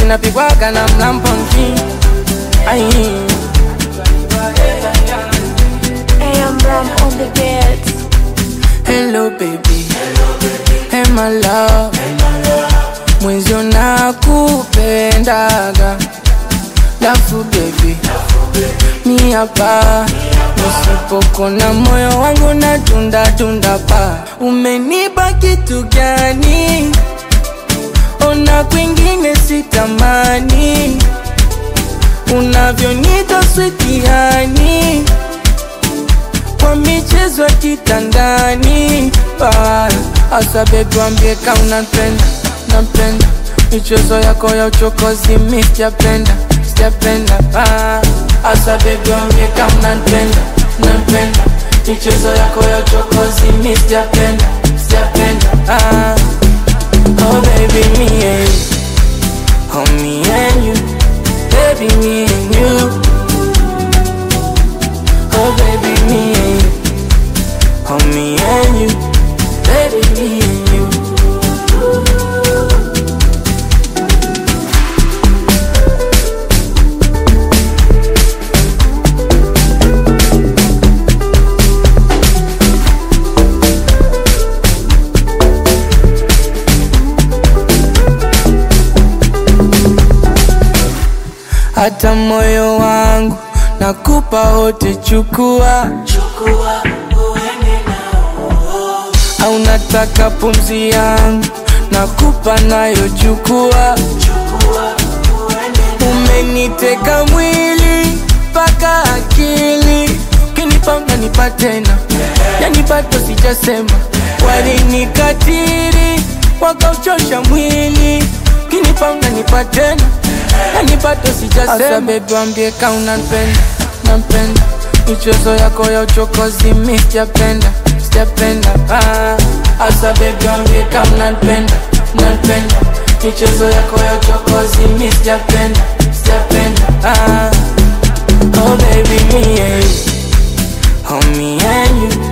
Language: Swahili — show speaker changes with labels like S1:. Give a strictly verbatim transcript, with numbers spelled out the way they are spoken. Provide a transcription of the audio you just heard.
S1: zinapigwaga na mlamponki. Aye.
S2: Hey, I'm Ram on the beats.
S1: Hello baby, hey my love, mwenzio nakupendaga. Lafu baby, mi hapa nisipokona moyo wangu na tunda tunda pa. Umenipa kitu gani? Ona kwingine sitamani. Unavyonita sweet honey, kwa michezo ya kitandani. Asa baby wambie ka unapenda, napenda michezo yako ya uchokozi mi sijapenda, sijapenda. Asa baby wambie ka unapenda, napenda michezo yako ya uchokozi mi sijapenda, sijapenda. Oh baby me and you, oh me and you, baby me and you. Oh baby me and you, oh me and you, baby me and you. Hata moyo wangu nakupa wote, chukua, chukua uende nao. Au nataka pumzi yangu nakupa nayo, chukua, chukua uende nao. Umeniteka mwili paka akili, ukinipa unanipa tena, yani bado sijasema. Walinikatiri wakauchosha mwili, ukinipa unanipa tena, yani bado sijasema. Asa baby wambie ka unapenda, napenda michezo yako ya uchokozi mi sijapenda, sijapenda. Asa baby wambie ka unapenda, napenda michezo yako ya uchokozi mi sijapenda, sijapenda. Oh baby me and you, oh me and you,